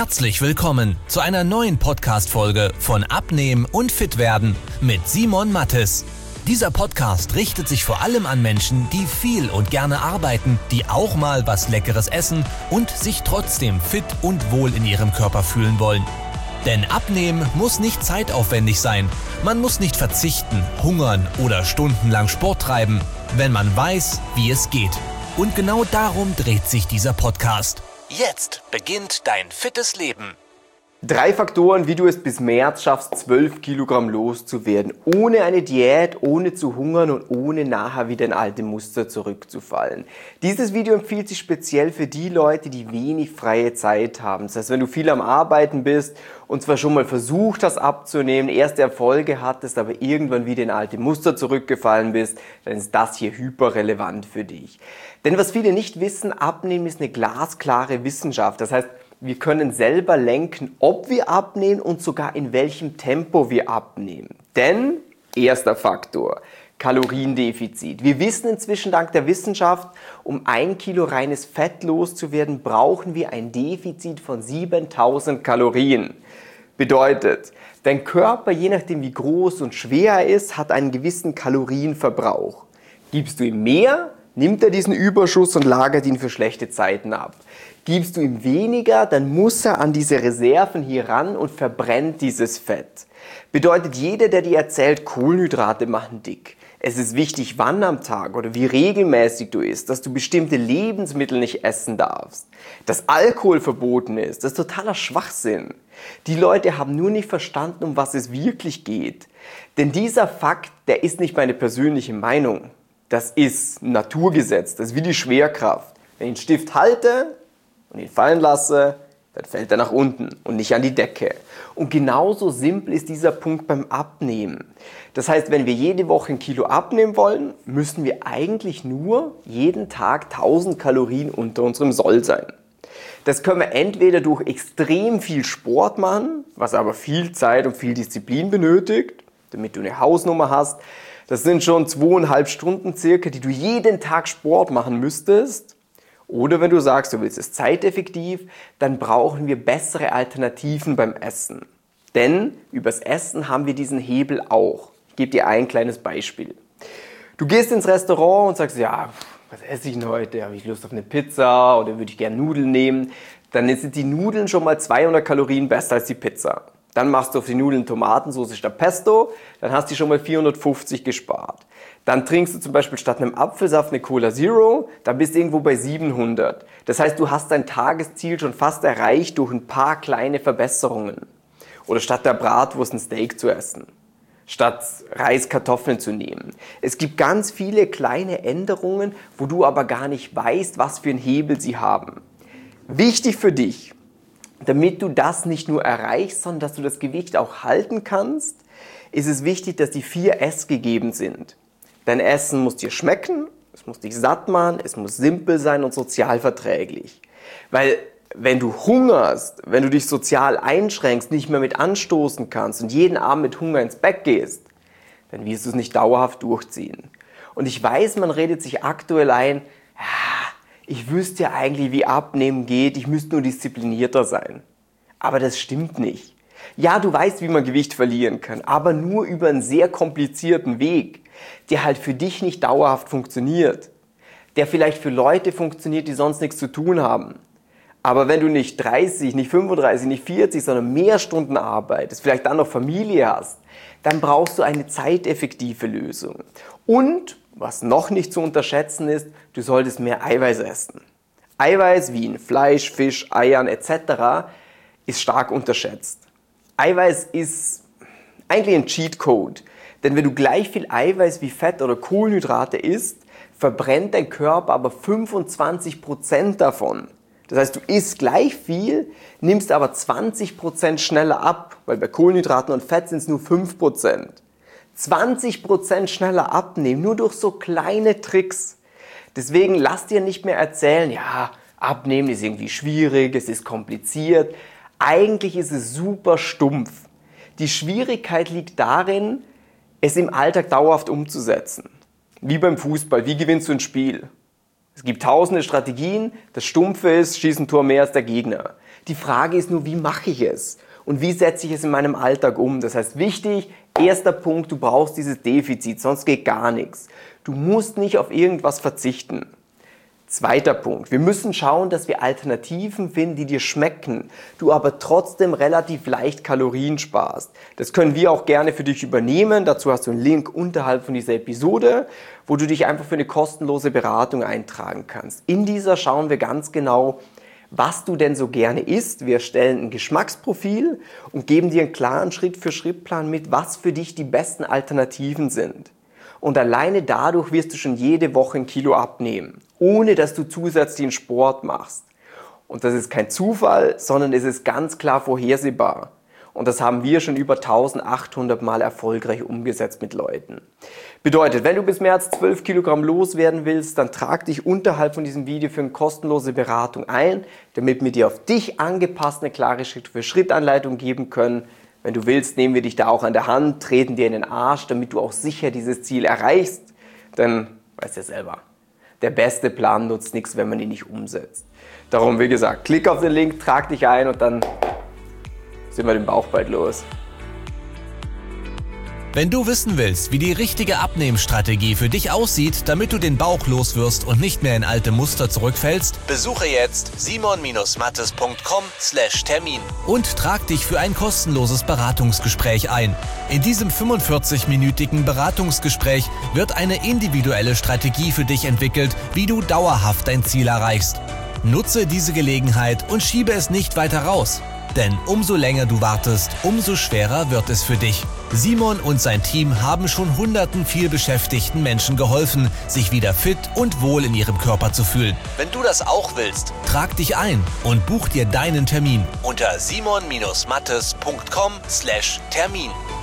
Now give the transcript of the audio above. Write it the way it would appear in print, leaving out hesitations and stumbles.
Herzlich willkommen zu einer neuen Podcast-Folge von Abnehmen und Fitwerden mit Simon Mattes. Dieser Podcast richtet sich vor allem an Menschen, die viel und gerne arbeiten, die auch mal was Leckeres essen und sich trotzdem fit und wohl in ihrem Körper fühlen wollen. Denn Abnehmen muss nicht zeitaufwendig sein. Man muss nicht verzichten, hungern oder stundenlang Sport treiben, wenn man weiß, wie es geht. Und genau darum dreht sich dieser Podcast. Jetzt beginnt dein fittes Leben. 3 Faktoren, wie du es bis März schaffst, 12 Kilogramm loszuwerden. Ohne eine Diät, ohne zu hungern und ohne nachher wieder in alte Muster zurückzufallen. Dieses Video empfiehlt sich speziell für die Leute, die wenig freie Zeit haben. Das heißt, wenn du viel am Arbeiten bist und zwar schon mal versucht hast abzunehmen, erste Erfolge hattest, aber irgendwann wieder in alte Muster zurückgefallen bist, dann ist das hier hyperrelevant für dich. Denn was viele nicht wissen, Abnehmen ist eine glasklare Wissenschaft. Das heißt, wir können selber lenken, ob wir abnehmen und sogar in welchem Tempo wir abnehmen. Denn, erster Faktor, Kaloriendefizit. Wir wissen inzwischen dank der Wissenschaft, um 1 Kilo reines Fett loszuwerden, brauchen wir ein Defizit von 7000 Kalorien. Bedeutet, dein Körper, je nachdem wie groß und schwer er ist, hat einen gewissen Kalorienverbrauch. Gibst du ihm mehr, nimmt er diesen Überschuss und lagert ihn für schlechte Zeiten ab. Gibst du ihm weniger, dann muss er an diese Reserven hier ran und verbrennt dieses Fett. Bedeutet, jeder, der dir erzählt, Kohlenhydrate machen dick, es ist wichtig, wann am Tag oder wie regelmäßig du isst, dass du bestimmte Lebensmittel nicht essen darfst, dass Alkohol verboten ist, das ist totaler Schwachsinn. Die Leute haben nur nicht verstanden, um was es wirklich geht. Denn dieser Fakt, der ist nicht meine persönliche Meinung. Das ist ein Naturgesetz, das ist wie die Schwerkraft. Wenn ich den Stift halte und ihn fallen lasse, dann fällt er nach unten und nicht an die Decke. Und genauso simpel ist dieser Punkt beim Abnehmen. Das heißt, wenn wir jede Woche 1 Kilo abnehmen wollen, müssen wir eigentlich nur jeden Tag 1000 Kalorien unter unserem Soll sein. Das können wir entweder durch extrem viel Sport machen, was aber viel Zeit und viel Disziplin benötigt, damit du eine Hausnummer hast. Das sind schon 2,5 Stunden circa, die du jeden Tag Sport machen müsstest. Oder wenn du sagst, du willst es zeiteffektiv, dann brauchen wir bessere Alternativen beim Essen. Denn übers Essen haben wir diesen Hebel auch. Ich gebe dir ein kleines Beispiel. Du gehst ins Restaurant und sagst, ja, was esse ich denn heute? Habe ich Lust auf eine Pizza oder würde ich gerne Nudeln nehmen? Dann sind die Nudeln schon mal 200 Kalorien besser als die Pizza. Dann machst du auf die Nudeln Tomatensauce statt Pesto, dann hast du schon mal 450 gespart. Dann trinkst du zum Beispiel statt einem Apfelsaft eine Cola Zero, dann bist du irgendwo bei 700. Das heißt, du hast dein Tagesziel schon fast erreicht durch ein paar kleine Verbesserungen. Oder statt der Bratwurst ein Steak zu essen. Statt Reis Kartoffeln zu nehmen. Es gibt ganz viele kleine Änderungen, wo du aber gar nicht weißt, was für einen Hebel sie haben. Wichtig für dich, damit du das nicht nur erreichst, sondern dass du das Gewicht auch halten kannst, ist es wichtig, dass die 4 S gegeben sind. Dein Essen muss dir schmecken, es muss dich satt machen, es muss simpel sein und sozial verträglich. Weil wenn du hungerst, wenn du dich sozial einschränkst, nicht mehr mit anstoßen kannst und jeden Abend mit Hunger ins Bett gehst, dann wirst du es nicht dauerhaft durchziehen. Und ich weiß, man redet sich aktuell ein, ich wüsste ja eigentlich, wie Abnehmen geht, ich müsste nur disziplinierter sein. Aber das stimmt nicht. Ja, du weißt, wie man Gewicht verlieren kann, aber nur über einen sehr komplizierten Weg, der halt für dich nicht dauerhaft funktioniert. Der vielleicht für Leute funktioniert, die sonst nichts zu tun haben. Aber wenn du nicht 30, nicht 35, nicht 40, sondern mehr Stunden arbeitest, vielleicht dann noch Familie hast, dann brauchst du eine zeiteffektive Lösung. Und, was noch nicht zu unterschätzen ist, du solltest mehr Eiweiß essen. Eiweiß wie in Fleisch, Fisch, Eiern etc. ist stark unterschätzt. Eiweiß ist eigentlich ein Cheatcode, denn wenn du gleich viel Eiweiß wie Fett oder Kohlenhydrate isst, verbrennt dein Körper aber 25% davon. Das heißt, du isst gleich viel, nimmst aber 20% schneller ab, weil bei Kohlenhydraten und Fett sind es nur 5%. 20% schneller abnehmen, nur durch so kleine Tricks. Deswegen lass dir nicht mehr erzählen, ja, abnehmen ist irgendwie schwierig, es ist kompliziert. Eigentlich ist es super stumpf. Die Schwierigkeit liegt darin, es im Alltag dauerhaft umzusetzen. Wie beim Fußball, wie gewinnst du ein Spiel? Es gibt tausende Strategien, das Stumpfe ist, schieß ein Tor mehr als der Gegner. Die Frage ist nur, wie mache ich es? Und wie setze ich es in meinem Alltag um? Das heißt, wichtig, erster Punkt, du brauchst dieses Defizit, sonst geht gar nichts. Du musst nicht auf irgendwas verzichten. Zweiter Punkt, wir müssen schauen, dass wir Alternativen finden, die dir schmecken, du aber trotzdem relativ leicht Kalorien sparst. Das können wir auch gerne für dich übernehmen. Dazu hast du einen Link unterhalb von dieser Episode, wo du dich einfach für eine kostenlose Beratung eintragen kannst. In dieser schauen wir ganz genau, was du denn so gerne isst. Wir erstellen ein Geschmacksprofil und geben dir einen klaren Schritt-für-Schritt-Plan mit, was für dich die besten Alternativen sind. Und alleine dadurch wirst du schon jede Woche 1 Kilo abnehmen, ohne dass du zusätzlichen Sport machst. Und das ist kein Zufall, sondern es ist ganz klar vorhersehbar. Und das haben wir schon über 1800 Mal erfolgreich umgesetzt mit Leuten. Bedeutet, wenn du bis mehr als 12 Kilogramm loswerden willst, dann trag dich unterhalb von diesem Video für eine kostenlose Beratung ein, damit wir dir auf dich angepasst eine klare Schritt-für-Schritt-Anleitung geben können. Wenn du willst, nehmen wir dich da auch an der Hand, treten dir in den Arsch, damit du auch sicher dieses Ziel erreichst. Denn, weißt du ja selber, der beste Plan nutzt nichts, wenn man ihn nicht umsetzt. Darum, wie gesagt, klick auf den Link, trag dich ein und dann sind wir den Bauch bald los. Wenn du wissen willst, wie die richtige Abnehmstrategie für dich aussieht, damit du den Bauch loswirst und nicht mehr in alte Muster zurückfällst, besuche jetzt simon-mattes.com/Termin und trag dich für ein kostenloses Beratungsgespräch ein. In diesem 45-minütigen Beratungsgespräch wird eine individuelle Strategie für dich entwickelt, wie du dauerhaft dein Ziel erreichst. Nutze diese Gelegenheit und schiebe es nicht weiter raus. Denn umso länger du wartest, umso schwerer wird es für dich. Simon und sein Team haben schon hunderten vielbeschäftigten Menschen geholfen, sich wieder fit und wohl in ihrem Körper zu fühlen. Wenn du das auch willst, trag dich ein und buch dir deinen Termin unter simon-mattes.com/Termin.